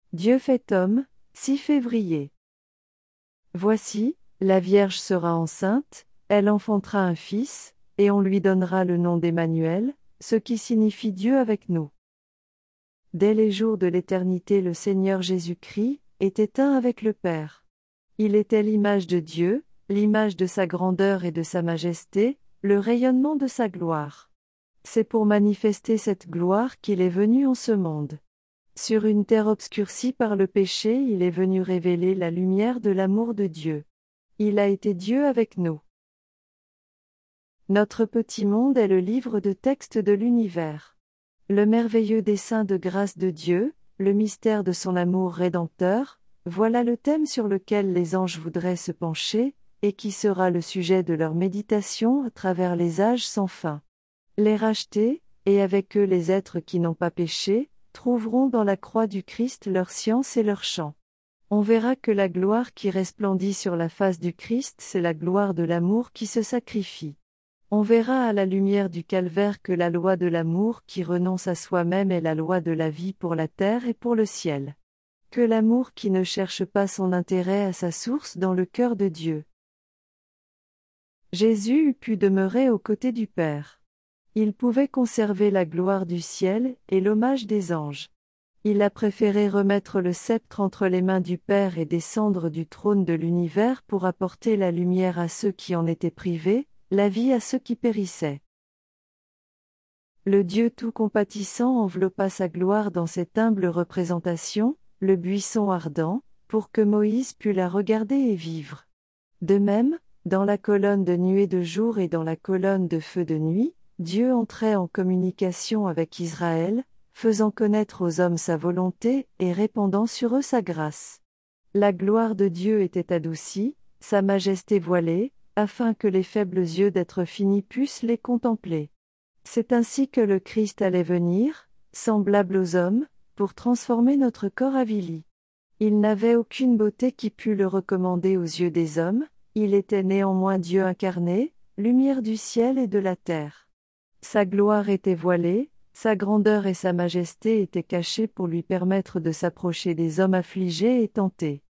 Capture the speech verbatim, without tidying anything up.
Dieu fait homme, six février. Voici, la Vierge sera enceinte, elle enfantera un fils, et on lui donnera le nom d'Emmanuel, ce qui signifie Dieu avec nous. Dès les jours de l'éternité, le Seigneur Jésus-Christ était un avec le Père. Il était l'image de Dieu, l'image de sa grandeur et de sa majesté, le rayonnement de sa gloire. C'est pour manifester cette gloire qu'il est venu en ce monde. Sur une terre obscurcie par le péché, il est venu révéler la lumière de l'amour de Dieu. Il a été Dieu avec nous. Notre petit monde est le livre de texte de l'univers. Le merveilleux dessein de grâce de Dieu, le mystère de son amour rédempteur, voilà le thème sur lequel les anges voudraient se pencher, et qui sera le sujet de leur méditation à travers les âges sans fin. Les rachetés, et avec eux les êtres qui n'ont pas péché, trouveront dans la croix du Christ leur science et leur chant. On verra que la gloire qui resplendit sur la face du Christ, c'est la gloire de l'amour qui se sacrifie. On verra à la lumière du calvaire que la loi de l'amour qui renonce à soi-même est la loi de la vie pour la terre et pour le ciel. Que l'amour qui ne cherche pas son intérêt a sa source dans le cœur de Dieu. Jésus eût pu demeurer aux côtés du Père. Il pouvait conserver la gloire du ciel et l'hommage des anges. Il a préféré remettre le sceptre entre les mains du Père et descendre du trône de l'univers pour apporter la lumière à ceux qui en étaient privés, la vie à ceux qui périssaient. Le Dieu tout compatissant enveloppa sa gloire dans cette humble représentation, le buisson ardent, pour que Moïse pût la regarder et vivre. De même, dans la colonne de nuée de jour et dans la colonne de feu de nuit, Dieu entrait en communication avec Israël, faisant connaître aux hommes sa volonté et répandant sur eux sa grâce. La gloire de Dieu était adoucie, sa majesté voilée, afin que les faibles yeux d'êtres finis puissent les contempler. C'est ainsi que le Christ allait venir, semblable aux hommes, pour transformer notre corps avili. Il n'avait aucune beauté qui pût le recommander aux yeux des hommes, il était néanmoins Dieu incarné, lumière du ciel et de la terre. Sa gloire était voilée, sa grandeur et sa majesté étaient cachées pour lui permettre de s'approcher des hommes affligés et tentés.